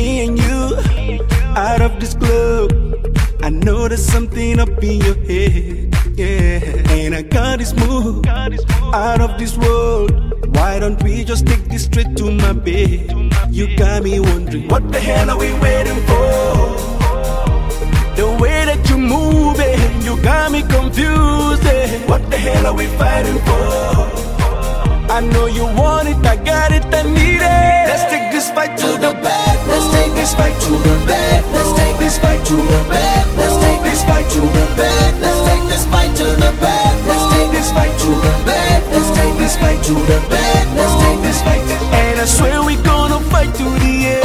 me and you out of this club. I know there's something up in your head, yeah. And I got this move out of this world. Why don't we just take this straight to my bed? You got me wondering, what the hell are we waiting for? The way that you move it, you got me confused, eh. What the hell are we fighting for? I know you want it, I got it, I need it. Let's take this fight to the bed. Let's take this fight to the bed. Let's take this fight to the bed. Let's take this fight to the bed. Let's take this fight to the bed. Let's take this fight to the bed. Let's take this fight to the bed. Let's take this fight. And I swear we gonna fight to the end.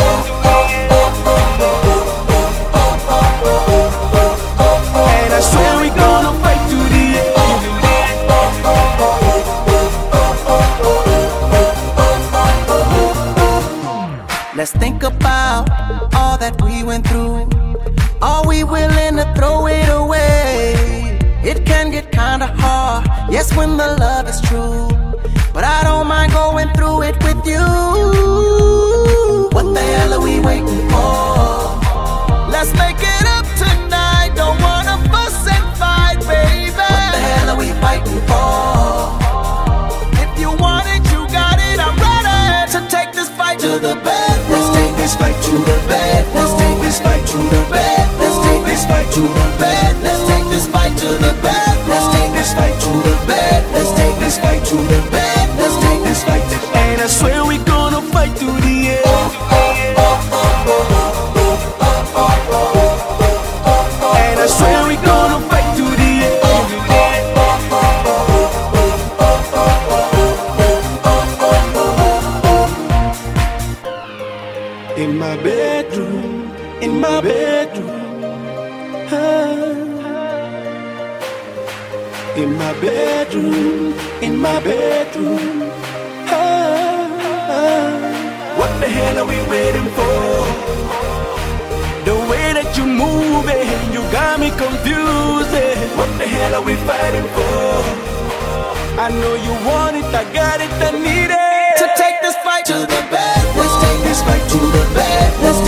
And I swear we gonna fight to the end. Let's think about all that we went through. Are we willing to throw it away? It can get kinda hard, yes, when the love is true. But I don't mind going through it with you. What the hell are we waiting for? Let's make it up tonight. Don't wanna fuss and fight, baby. What the hell are we fighting for? If you want it, you got it. I'm ready to take this fight to the bed. Let's take this fight to the bed. Let's take this fight to the bed. Let's take this fight to the bed. Let's take this fight to the bed. Let's take this fight to the bed. Let's take this fight to the bed. Let's take this fight. And I swear we gonna fight to the end. And I swear we gonna fight to the end. In my bedroom, in my bedroom, in my bedroom, in my bedroom. What the hell are we waiting for? The way that you move it, you got me confused, eh. What the hell are we fighting for? I know you want it, I got it, I need it. To take this fight to the bed. Let's take this fight to the bed. Let's